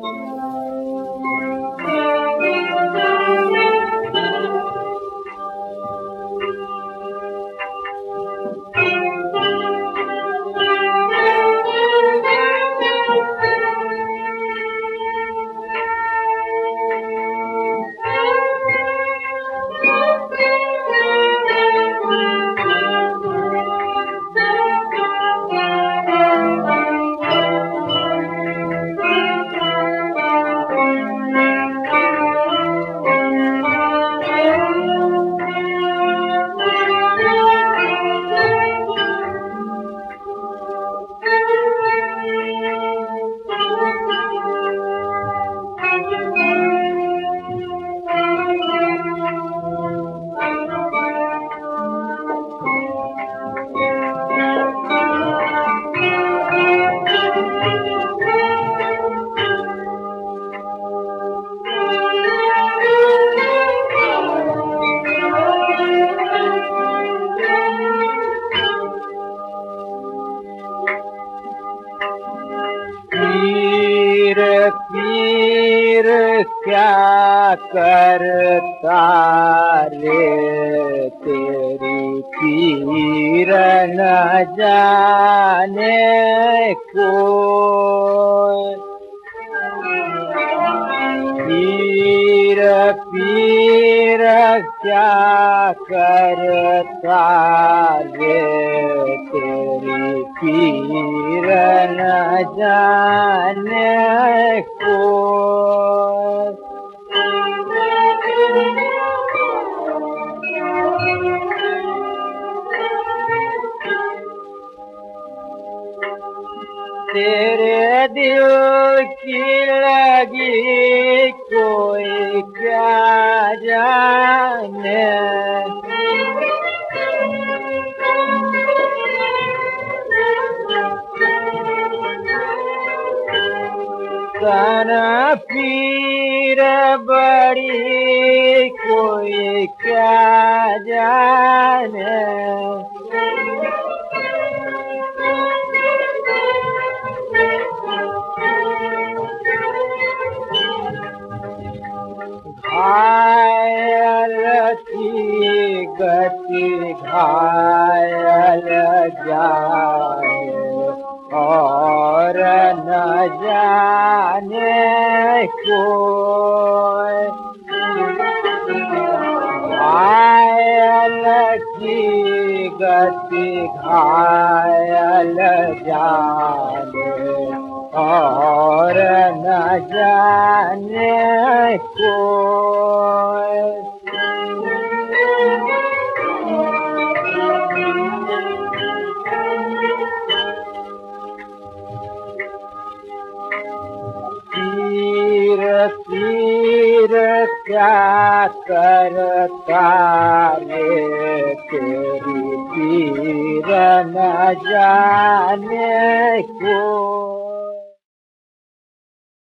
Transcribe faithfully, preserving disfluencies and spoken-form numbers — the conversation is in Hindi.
पीर पीर क्या करता रे तेरी पीर न जाने कोई। पीर पीर क्या करता रे तेरी पीर न जाने कोई। तेरे दिल की लगी कोई क्या जाने। तना पीर बड़ी कोई क्या जाने। घायल की गति घायल जाए और न जाने कोई। घायल की गति घायल जाने और न जाने कोई। पीर पीर क्या करता रे तेरी पीर न जाने को।